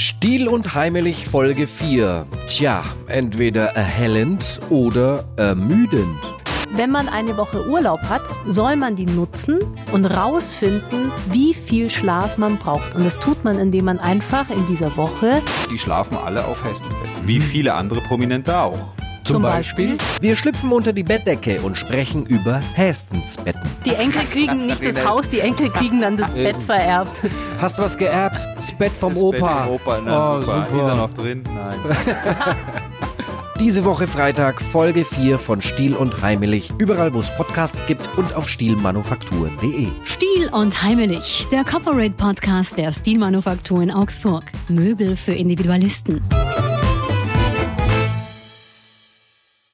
Stiel und heimelig Folge 4. Tja, entweder erhellend oder ermüdend. Wenn man eine Woche Urlaub hat, soll man die nutzen und rausfinden, wie viel Schlaf man braucht. Und das tut man, indem man einfach in dieser Woche... Die schlafen alle auf Hestensbetten, wie viele andere Prominente auch. Zum Beispiel? Wir schlüpfen unter die Bettdecke und sprechen über Hästensbetten. Die Enkel kriegen nicht das Haus, die Enkel kriegen dann das Bett vererbt. Hast was geerbt? Das Bett vom Das Opa. Bett vom Opa, na, super. Super. Ist er noch drin? Nein. Diese Woche Freitag, Folge 4 von Stiel und heimelig. Überall, wo es Podcasts gibt und auf stielmanufakturen.de. Stiel und heimelig, der Corporate Podcast der Stilmanufaktur in Augsburg. Möbel für Individualisten.